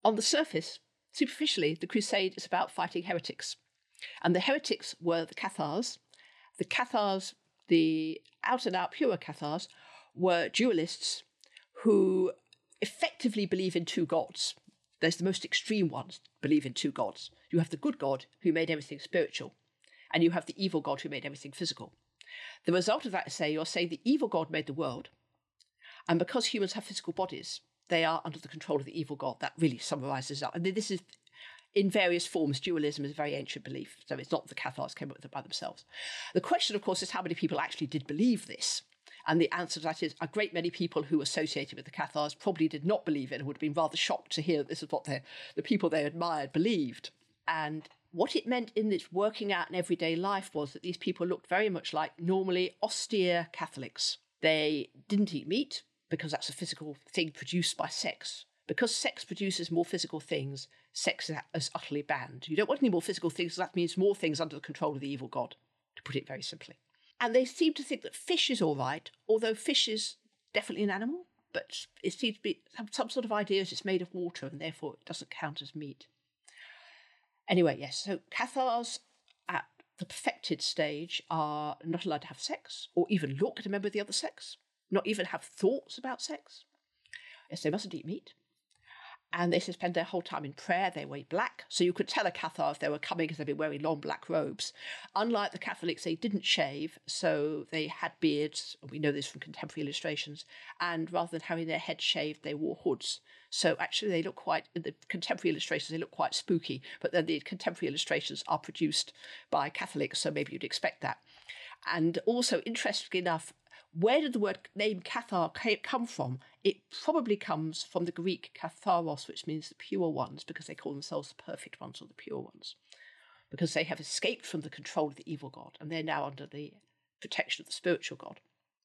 On the surface, superficially, the crusade is about fighting heretics. And the heretics were the Cathars. The Cathars, the out-and-out pure Cathars, were dualists who effectively believe in two gods. There's the most extreme ones believe in two gods. You have the good God who made everything spiritual, and you have the evil God who made everything physical. The result of that is you're saying the evil God made the world, and because humans have physical bodies, they are under the control of the evil God. That really summarizes up. And this is, in various forms, dualism is a very ancient belief, so it's not the Cathars came up with it by themselves. The question, of course, is how many people actually did believe this? And the answer to that is a great many people who associated with the Cathars probably did not believe it and would have been rather shocked to hear that this is what the people they admired believed. And what it meant in its working out in everyday life was that these people looked very much like normally austere Catholics. They didn't eat meat because that's a physical thing produced by sex. Because sex produces more physical things, sex is utterly banned. You don't want any more physical things, so that means more things under the control of the evil God, to put it very simply. And they seem to think that fish is all right, although fish is definitely an animal, but it seems to be some sort of idea that it's made of water and therefore it doesn't count as meat. Anyway, yes, so Cathars at the perfected stage are not allowed to have sex or even look at a member of the other sex, not even have thoughts about sex. Yes, they mustn't eat meat. And they spend their whole time in prayer. They wear black. So you could tell a Cathar if they were coming because they'd been wearing long black robes. Unlike the Catholics, they didn't shave, so they had beards. We know this from contemporary illustrations. And rather than having their heads shaved, they wore hoods. So actually they look quite, in the contemporary illustrations, they look quite spooky. But then the contemporary illustrations are produced by Catholics, so maybe you'd expect that. And also, interestingly enough, where did the word name Cathar come from? It probably comes from the Greek katharos, which means the pure ones, because they call themselves the perfect ones or the pure ones, because they have escaped from the control of the evil God, and they're now under the protection of the spiritual God.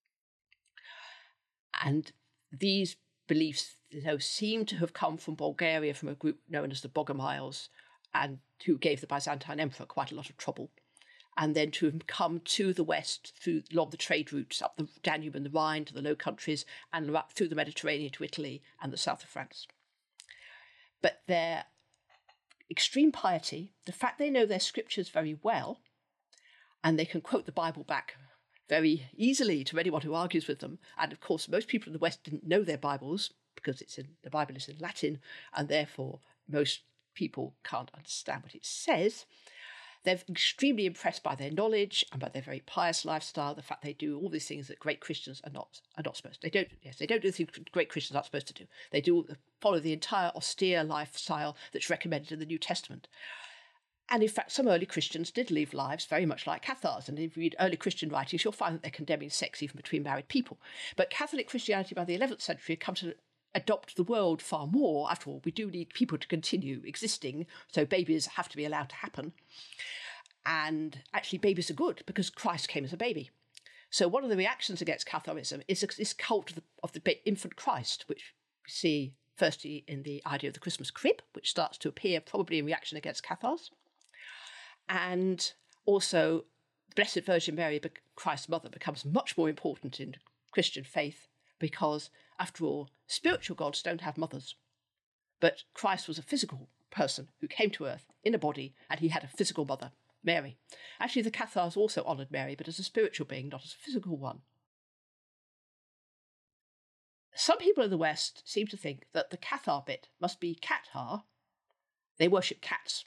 And these beliefs, seem to have come from Bulgaria, from a group known as the Bogomiles, and who gave the Byzantine emperor quite a lot of trouble. And then to have come to the west along the trade routes up the Danube and the Rhine to the Low Countries and up through the Mediterranean to Italy and the south of France. But their extreme piety, the fact they know their scriptures very well, and they can quote the Bible back very easily to anyone who argues with them. And of course, most people in the West didn't know their Bibles because the Bible is in Latin, and therefore most people can't understand what it says. They're extremely impressed by their knowledge and by their very pious lifestyle, the fact they do all these things that great Christians are not supposed to. They don't do the things great Christians aren't supposed to do. They follow the entire austere lifestyle that's recommended in the New Testament. And in fact, some early Christians did live lives very much like Cathars. And if you read early Christian writings, you'll find that they're condemning sex even between married people. But Catholic Christianity by the 11th century had come to adopt the world far more. After all, we do need people to continue existing, so babies have to be allowed to happen. And actually, babies are good because Christ came as a baby. So one of the reactions against Catharism is this cult of the infant Christ, which we see firstly in the idea of the Christmas crib, which starts to appear probably in reaction against Cathars. And also, the Blessed Virgin Mary, Christ's mother, becomes much more important in Christian faith because, after all, spiritual gods don't have mothers. But Christ was a physical person who came to earth in a body, and he had a physical mother, Mary. Actually, the Cathars also honoured Mary, but as a spiritual being, not as a physical one. Some people in the West seem to think that the Cathar bit must be Cathar. They worship cats.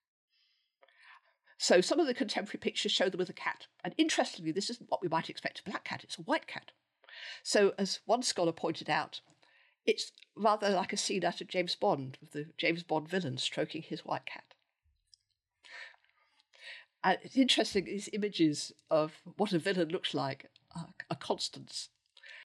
So some of the contemporary pictures show them with a cat. And interestingly, this isn't what we might expect a black cat, it's a white cat. So as one scholar pointed out, it's rather like a scene out of James Bond, with the James Bond villain stroking his white cat. And it's interesting, these images of what a villain looks like are constants